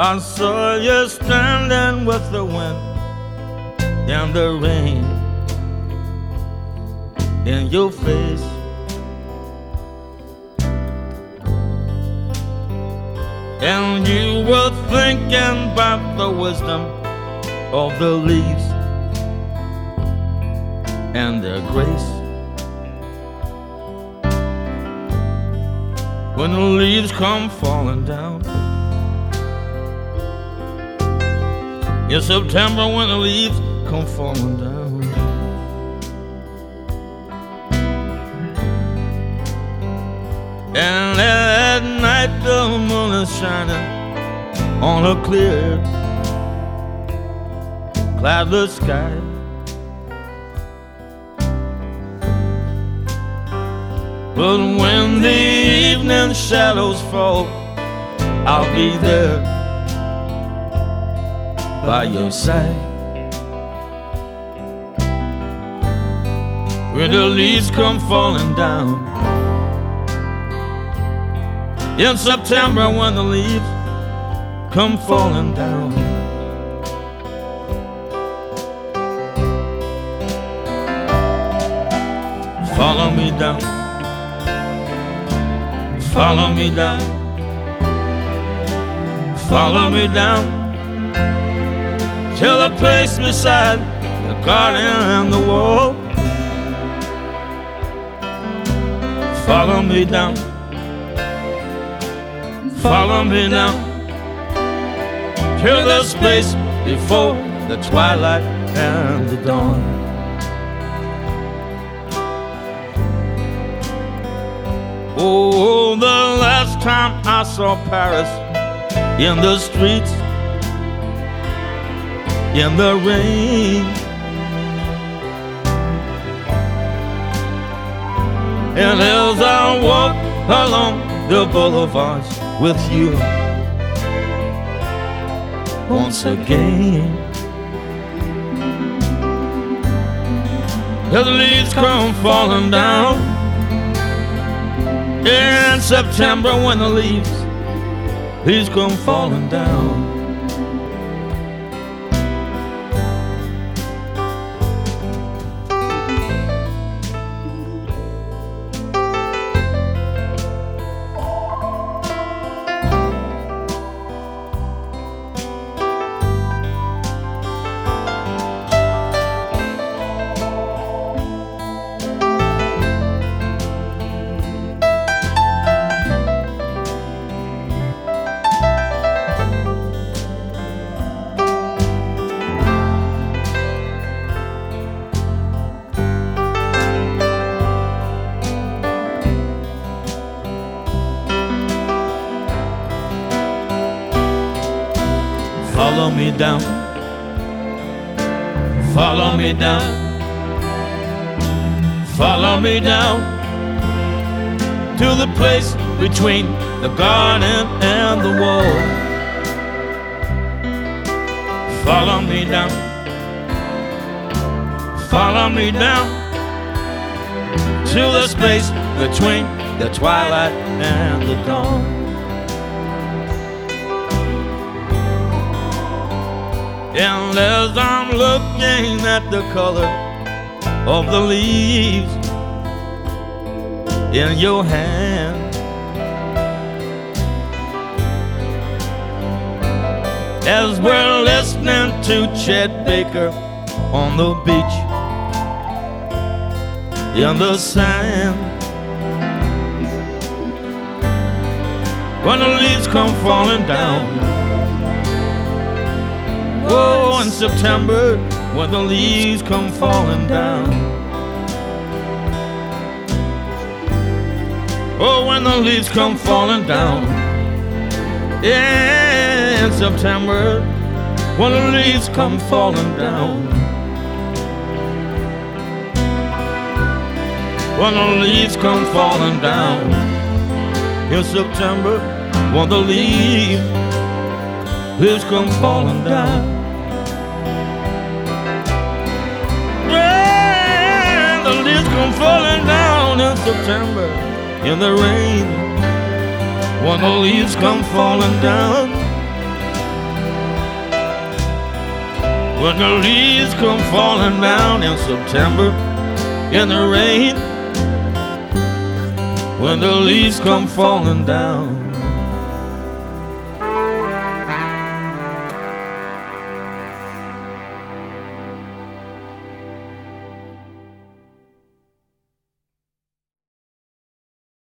I saw you standing with the wind and the rain in your face. And you were thinking about the wisdom of the leaves and their grace. When the leaves come falling down in September, when the leaves come falling down, and at night the moon is shining on a clear, cloudless sky. But when the evening shadows fall, I'll be there by your side. When the leaves come falling down in September, when the leaves come falling down, follow me down, follow me down, follow me down to the place beside the garden and the wall. Follow me down, follow me down to the space before the twilight and the dawn. Oh, the last time I saw Paris in the streets, in the rain, and as I walk along the boulevards with you once again, as the leaves come falling down in September, when the leaves come falling down. Follow me down, follow me down, follow me down to the place between the garden and the wall. Follow me down, follow me down to the space between the twilight and the dawn. And as I'm looking at the color of the leaves in your hand, as we're listening to Chet Baker on the beach in the sand, when the leaves come falling down, oh, in September, when the leaves come falling down, oh, when the leaves come falling down, yeah, in September, when the leaves come falling down, when the leaves come falling down, in September, when the leaves come falling down. Come falling down in September in the rain, when the leaves come falling down When the leaves come falling down in September, in the rain, when the leaves come falling down.